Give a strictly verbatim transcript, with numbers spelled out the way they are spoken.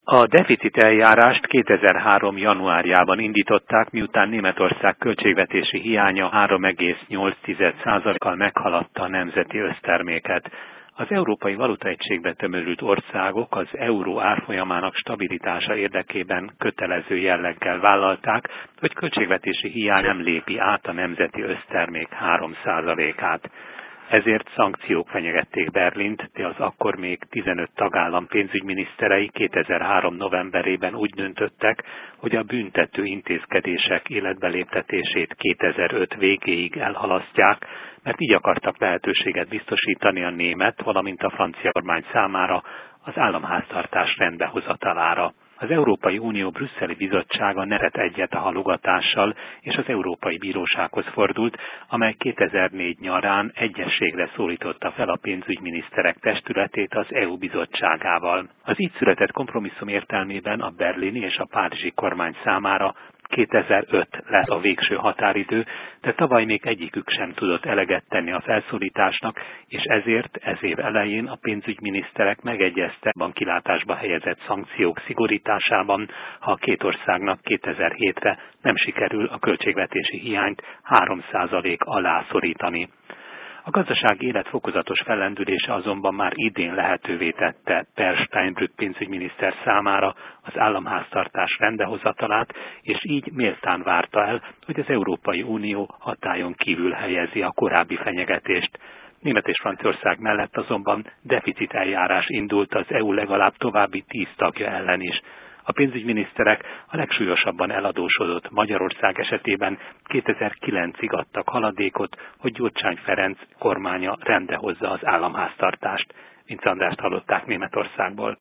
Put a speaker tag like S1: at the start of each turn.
S1: A deficit eljárást kétezer-három. januárjában indították, miután Németország költségvetési hiánya három egész nyolc százalékkal meghaladta a nemzeti összterméket. Az Európai Valutaegységbe tömörült országok az euró árfolyamának stabilitása érdekében kötelező jelleggel vállalták, hogy költségvetési hiány nem lépi át a nemzeti össztermék három százalékát. Ezért szankciók fenyegették Berlint, de az akkor még tizenöt tagállam pénzügyminiszterei kétezer-három. novemberében úgy döntöttek, hogy a büntető intézkedések életbeléptetését kétezer-öt végéig elhalasztják, mert így akartak lehetőséget biztosítani a német, valamint a francia kormány számára az államháztartás rendbehozatalára. Az Európai Unió brüsszeli bizottsága nem tett egyet a halogatással, és az Európai Bírósághoz fordult, amely kétezer-négy nyarán egyezségre szólította fel a pénzügyminiszterek testületét az é u bizottságával. Az így született kompromisszum értelmében a berlini és a párizsi kormány számára kétezer-öt lesz a végső határidő, de tavaly még egyikük sem tudott eleget tenni a felszólításnak, és ezért ez év elején a pénzügyminiszterek megegyeztek a kilátásba helyezett szankciók szigorításában, ha a két országnak kétezer-hétre nem sikerül a költségvetési hiányt három százalék alá szorítani. A gazdasági élet fokozatos fellendülése azonban már idén lehetővé tette Per Steinbrück pénzügyminiszter számára az államháztartás rendbehozatalát, és így méltán várta el, hogy az Európai Unió hatályon kívül helyezi a korábbi fenyegetést. Német és Franciaország mellett azonban deficit eljárás indult az é u legalább további tíz tagja ellen is. A pénzügyminiszterek a legsúlyosabban eladósodott Magyarország esetében kétezer-kilencig adtak haladékot, hogy Gyurcsány Ferenc kormánya rendbehozza az államháztartást. Vince Andrást hallották Németországból.